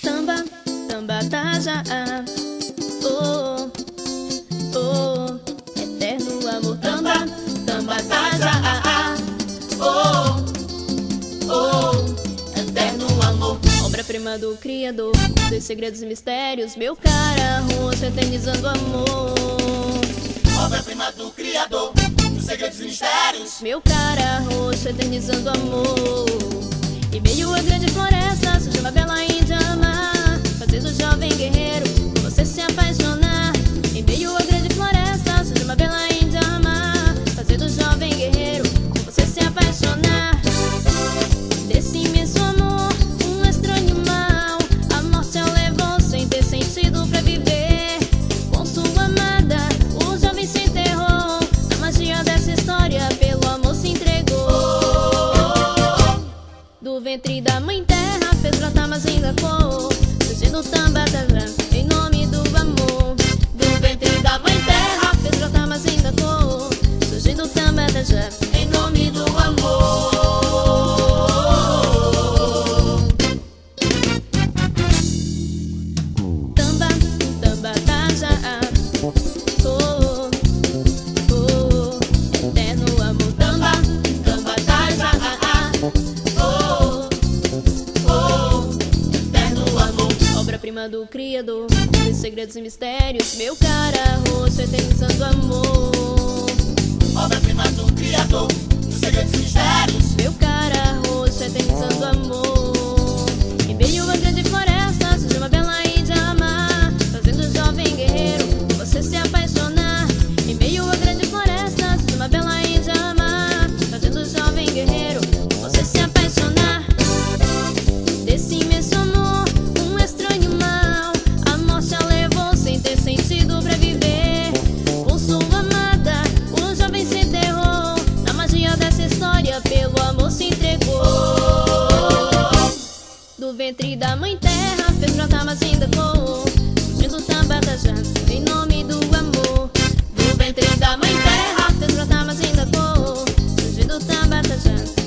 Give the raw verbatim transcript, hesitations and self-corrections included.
Tamba, tamba, taja, oh, oh, eterno amor. Tamba, tamba, taja, oh, oh, eterno amor. Obra-prima do Criador, dos segredos e mistérios, meu cara, rosto eternizando amor. Obra-prima do Criador, dos segredos e mistérios, meu cara, rosto eternizando amor. Em meio a grande floresta surge uma bela índia amar, fazendo o jovem guerreiro por você se apaixonar. Em meio a grande floresta surge uma bela índia amar, fazendo o jovem guerreiro por você se apaixonar. Desse imenso amor, um estranho mal, a morte a levou sem ter sentido pra viver. Com sua amada, o jovem se enterrou, na magia dessa história pelo amor se entregou. Do ventre da mãe terra fez brotar mas ainda cor, surgindo tamba, taja, em nome do amor. Do ventre da mãe terra fez brotar mas ainda cor, surgindo tamba, taja, em nome do amor. Tamba, tamba, taja, oh, oh, eterno amor. Tamba, tamba, taja, obra-prima do Criador, dos segredos e mistérios, meu cara, rosto eternizando amor. obra-prima do Criador, dos segredos e mistérios, meu cara, rosto eternizando amor. Em meio a grande floresta surge uma bela índia amar, fazendo o jovem guerreiro por você se apaixonar. Em meio a grande floresta surge uma bela índia amar, fazendo o jovem guerreiro por você se apaixonar. Desse imenso amor, um estranho mal, a morte a levou sem ter sentido pra viver. Com sua amada, o jovem se enterrou, na magia dessa história pelo amor se entregou. Do ventre da mãe terra fez brotar mas ainda cor, surgindo tamba, taja, em nome do amor. Do ventre da mãe terra fez brotar mas ainda cor, surgindo tamba, taja,